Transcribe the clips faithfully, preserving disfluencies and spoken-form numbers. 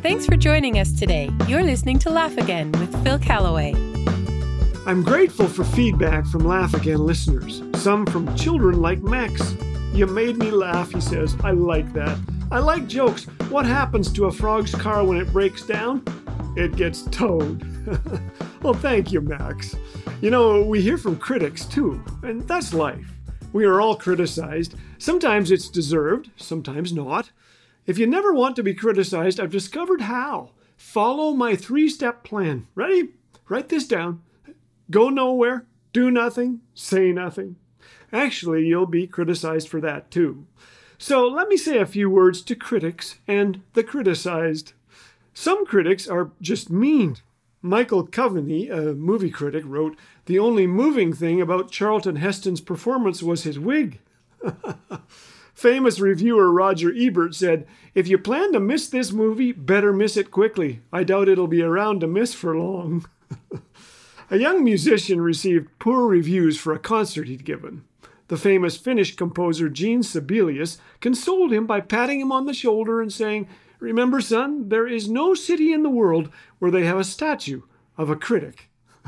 Thanks for joining us today. You're listening to Laugh Again with Phil Callaway. I'm grateful for feedback from Laugh Again listeners. Some from children like Max. You made me laugh, he says. I like that. I like jokes. What happens to a frog's car when it breaks down? It gets towed. Well, thank you, Max. You know, we hear from critics too, and that's life. We are all criticized. Sometimes it's deserved, sometimes not. If you never want to be criticized, I've discovered how. Follow my three-step plan. Ready? Write this down. Go nowhere, do nothing, say nothing. Actually, you'll be criticized for that too. So let me say a few words to critics and the criticized. Some critics are just mean. Michael Coveney, a movie critic, wrote, "The only moving thing about Charlton Heston's performance was his wig." Famous reviewer Roger Ebert said, "If you plan to miss this movie, better miss it quickly. I doubt it'll be around to miss for long." A young musician received poor reviews for a concert he'd given. The famous Finnish composer Gene Sibelius consoled him by patting him on the shoulder and saying, "Remember, son, there is no city in the world where they have a statue of a critic."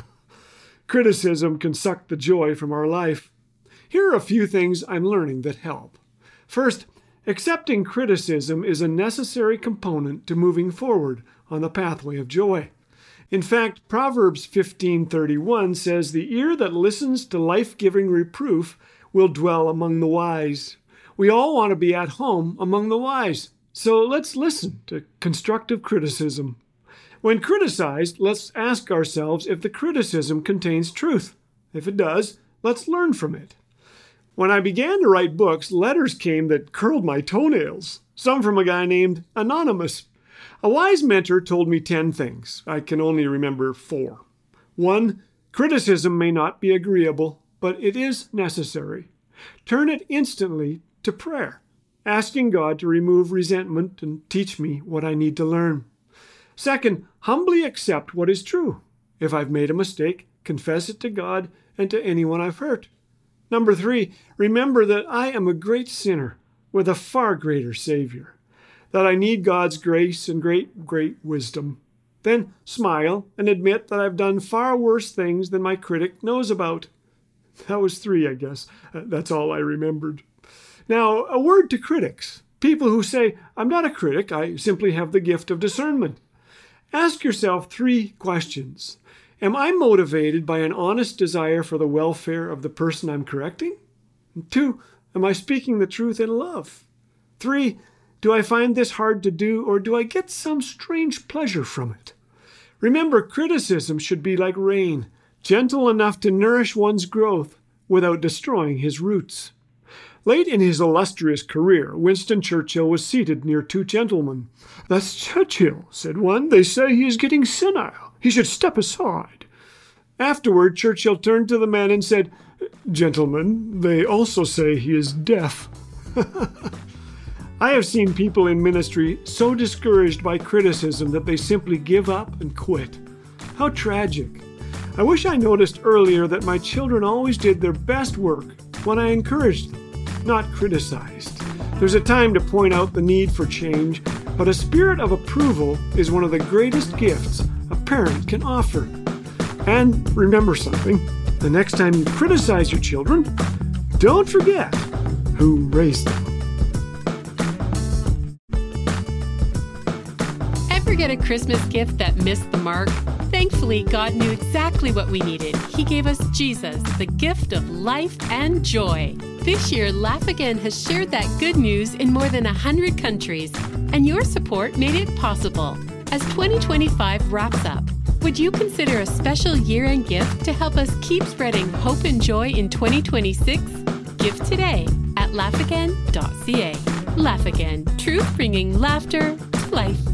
Criticism can suck the joy from our life. Here are a few things I'm learning that help. First, accepting criticism is a necessary component to moving forward on the pathway of joy. In fact, Proverbs fifteen thirty-one says, "The ear that listens to life-giving reproof will dwell among the wise." We all want to be at home among the wise, so let's listen to constructive criticism. When criticized, let's ask ourselves if the criticism contains truth. If it does, let's learn from it. When I began to write books, letters came that curled my toenails, some from a guy named Anonymous. A wise mentor told me ten things. I can only remember four. One, criticism may not be agreeable, but it is necessary. Turn it instantly to prayer, asking God to remove resentment and teach me what I need to learn. Second, humbly accept what is true. If I've made a mistake, confess it to God and to anyone I've hurt. Number three, remember that I am a great sinner with a far greater Savior, that I need God's grace and great, great wisdom. Then smile and admit that I've done far worse things than my critic knows about. That was three, I guess. Uh, that's all I remembered. Now, a word to critics, people who say, "I'm not a critic, I simply have the gift of discernment." Ask yourself three questions. Am I motivated by an honest desire for the welfare of the person I'm correcting? Two, am I speaking the truth in love? Three, do I find this hard to do, or do I get some strange pleasure from it? Remember, criticism should be like rain, gentle enough to nourish one's growth without destroying his roots. Late in his illustrious career, Winston Churchill was seated near two gentlemen. "That's Churchill," said one. "They say he is getting senile. He should step aside." Afterward, Churchill turned to the man and said, "Gentlemen, they also say he is deaf." I have seen people in ministry so discouraged by criticism that they simply give up and quit. How tragic. I wish I noticed earlier that my children always did their best work when I encouraged them, not criticized. There's a time to point out the need for change, but a spirit of approval is one of the greatest gifts a parent can offer. And remember something, the next time you criticize your children, don't forget who raised them. Ever get a Christmas gift that missed the mark? Thankfully, God knew exactly what we needed. He gave us Jesus, the gift of life and joy. This year, Laugh Again has shared that good news in more than one hundred countries, and your support made it possible. As twenty twenty-five wraps up, would you consider a special year-end gift to help us keep spreading hope and joy in twenty twenty-six? Give today at laugh again dot c a. Laugh Again, truth bringing laughter to life.